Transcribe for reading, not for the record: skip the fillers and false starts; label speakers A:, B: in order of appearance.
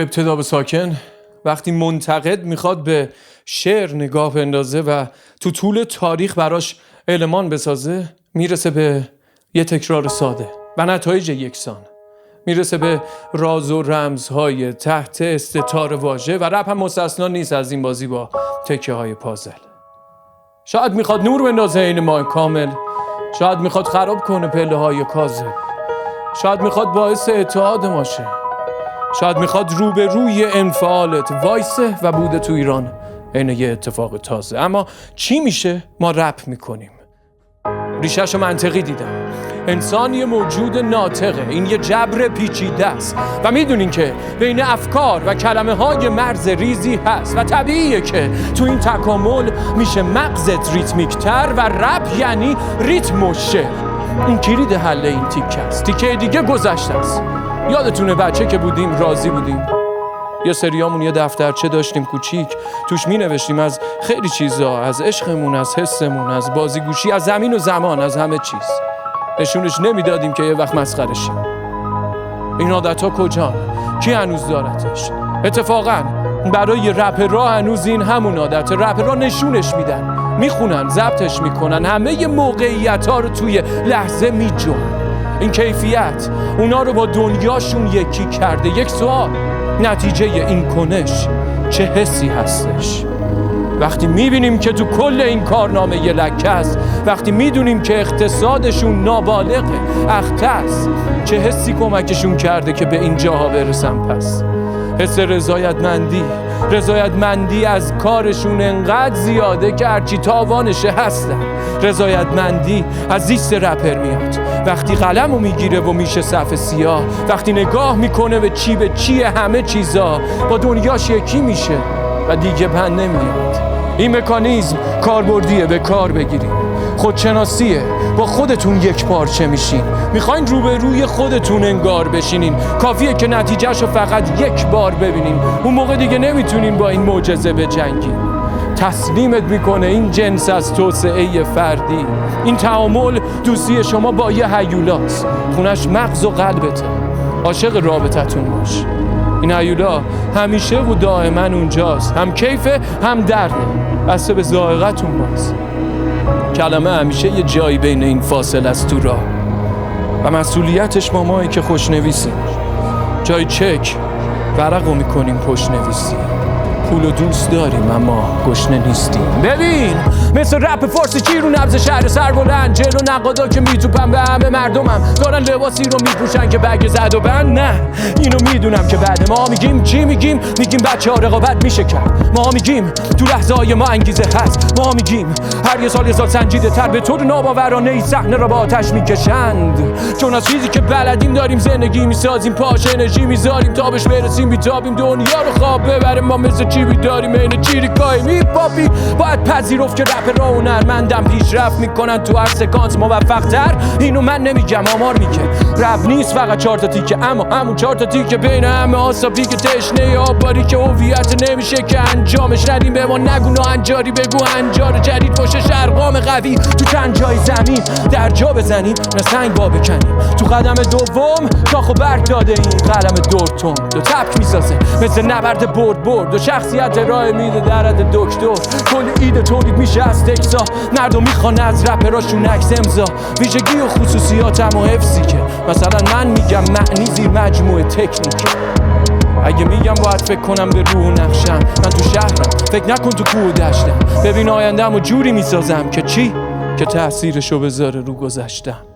A: ابتدا به ساکن. وقتی منتقد میخواد به شعر نگاه بندازه و تو طول تاریخ براش المان بسازه، میرسه به یه تکرار ساده و نتایج یکسان. میرسه به راز و رمزهای تحت استتار واژه و رپ هم مستثنا نیست از این بازی با تکه های پازل. شاید میخواد نور بندازه این ماه کامل، شاید میخواد خراب کنه پله های کاذب، شاید میخواد باعث اتحاد ما شه، شاید میخواد روبروی انفعالت وایسه و بوده تو ایران عین یه اتفاق تازه. اما چی میشه؟ ما رپ میکنیم. ریشه‌شو منطقی دیدم. انسان یه موجود ناطقه، این یه جبر پیچیده است و میدونین که بین افکار و کلمه های مرز ریزی هست و طبیعیه که تو این تکامل میشه مغزت ریتمیکتر و رپ یعنی ریتم و شعر. این کلید حل این تیکه است. تیکه دیگه گذشته است. یادتونه بچه که بودیم راضی بودیم؟ یا سریامون یه دفترچه داشتیم کوچیک، توش می نوشتیم از خیلی چیزا، از عشقمون، از حسمون، از بازیگوشی، از زمین و زمان، از همه چیز. نشونش نمیدادیم که یه وقت مسخره شیم. این عادت‌ها کجان؟ کی هنوز دارتش؟ اتفاقاً برای رپرها هنوز این همون عادت. رپرها نشونش میدن، میخونن، ضبطش میکنن، همه موقعیت‌ها رو توی لحظه میجون. این کیفیت اونا رو با دنیاشون یکی کرده. یک سوال: نتیجه این کنش چه حسی هستش؟ وقتی میبینیم که تو کل این کارنامه یه لکه است، وقتی میدونیم که اقتصادشون نابالغه، اختص، چه حسی کمکشون کرده که به این جاها برسن؟ پس حس رضایتمندی از کارشون انقدر زیاده که هرچی تاوانشه هستن. رضایتمندی از زیست رپر میاد وقتی قلمو میگیره و میشه صف سیاه، وقتی نگاه میکنه به چی همه چیزا، با دنیاش یکی میشه و دیگه بند نمیاد. این مکانیزم کاربردیه، به کار بگیریم. خودشناسیه، با خودتون یک پارچه میشین. میخواین روبروی خودتون انگار بشینین، کافیه که نتیجهشو فقط یک بار ببینین. اون موقع دیگه نمیتونین با این معجزه بجنگین. تسلیمت میکنه این جنس از توسعه فردی. این تعامل دوستی شما با یه هیولاست، خونش مغز و قلبته. عاشق رابطتون باش. این هیولا همیشه و دائما اونجاست، هم کیفه هم درده، بسته به ذائقتون باز. کلمه همیشه یه جایی بین این فاصله است تو راه و مسئولیتش مایی که خوشنویسیم. جای چک ورقو میکنیم پشت نویسی. پولو دوست داریم اما گشنه نیستیم. ببین مثل رپ فارسی چی رو نبض شهر سر بلند، جلو نقادا که میتوپن به همه مردمم، دارن لباسی رو میپوشن که بگ زد و بند. نه اینو میدونم که بعد ما میگیم چی میگیم بچه ها رقابت میشه کرد. ما میگیم تو لحظه های ما انگیزه هست. ما میگیم هر یه سال سنجیده تر به طور ناباورانه ای صحنه را با آتش میکشند. چون از چیزی که بلدیم داریم زندگی میسازیم، پاش انرژی میذاریم تا بهش برسیم، بیتابیم دنیا رو خواب ببریم. ما مثل چی بیداریم این چیریکای میپاپی. باید پذیرفت که رپ را هنرمندم پیشرفت میکنن تو هر سکانس موفق تر. اینو من نمیگم، آمار میگه. رپ نیست فقط 4 تا تیکه، اما همون 4 تا تیکه بین همه آسابی که تشنه آباری که هویت نمیشه که انجامش ندیم. به ما نگو ناهنجاری، بگو هنجار جدید پشتش ارقام قوی. تو چند جای زمین در جا بزنیم نه سنگ با بکنیم. تو قدم دوم شاخو برگ داده این قلم دورتون دو تبک میسازه مثل نبرد برد و شخصیت ارائه میده در حد دکتر. کل ایده تولید میشه از تکسا، مردم میخوان از رپراشون عکس امضا. ویژگی و خصوصیاتم و حفظی که مثلا من میگم معنی زیر مجموعه تکنیک. اگه میگم باید فکر کنم به روح و نقشم، من تو شهرم، فکر نکن تو کوه و دشتم. ببین آینده‌مو جوری میسازم که چی؟ که تأثیرشو بذاره رو گذشتم.